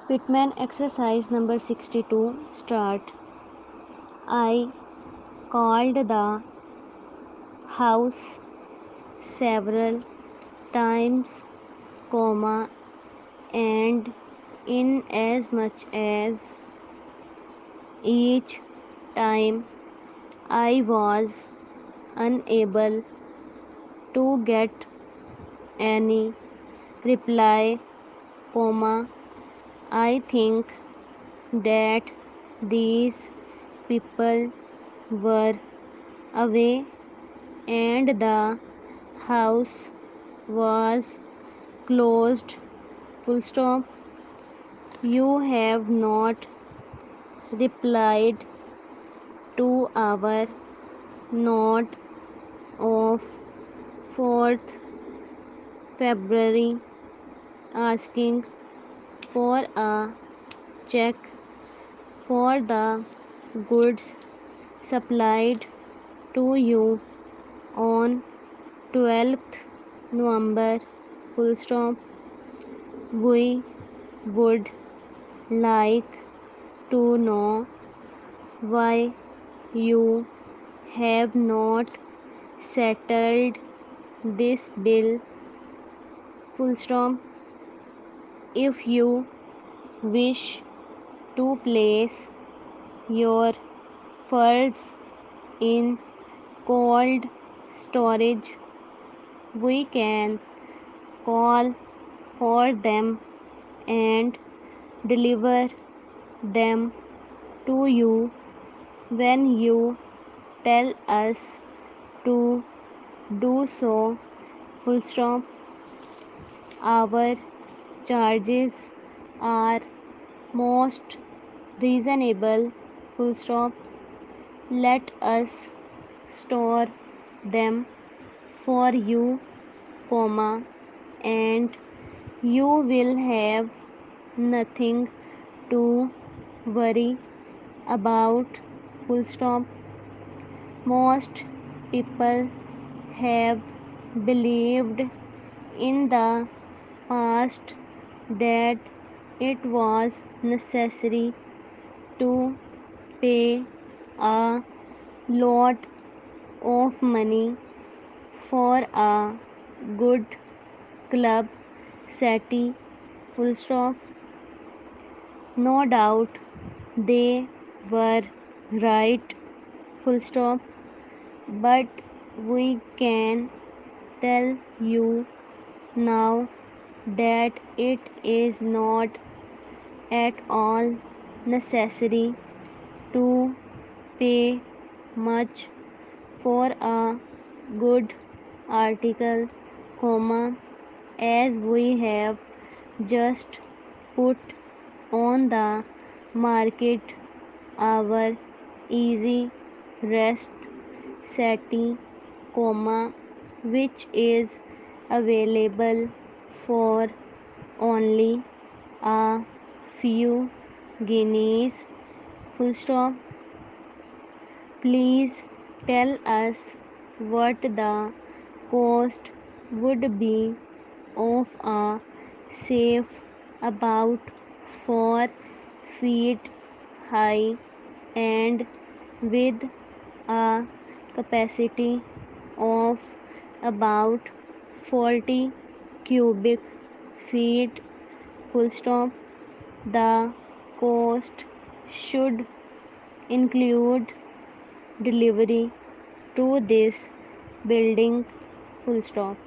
Pitman exercise number 62 start. I called the house several times, comma, and in as much as each time I was unable to get any reply, comma, I think that these people were away and the house was closed, full stop. You have not replied to our note of 4th February asking for a check for the goods supplied to you on 12th November, full stop. We would like to know why you have not settled this bill, full stop. If you wish to place your furs in cold storage, we can call for them and deliver them to you when you tell us to do so, full stop. Our charges are most reasonable, full stop. Let us store them for you, comma, and you will have nothing to worry about, full stop. Most people have believed in the past that it was necessary to pay a lot of money for a good club SETI, full stop. No doubt they were right, full stop. But we can tell you now that it is not at all necessary to pay much for a good article, comma, as we have just put on the market our easy rest SETI, comma, which is available for only a few guineas, full stop. Please tell us what the cost would be of a safe about 4 feet high and with a capacity of about 40 cubic feet, full stop. The cost should include delivery to this building, full stop.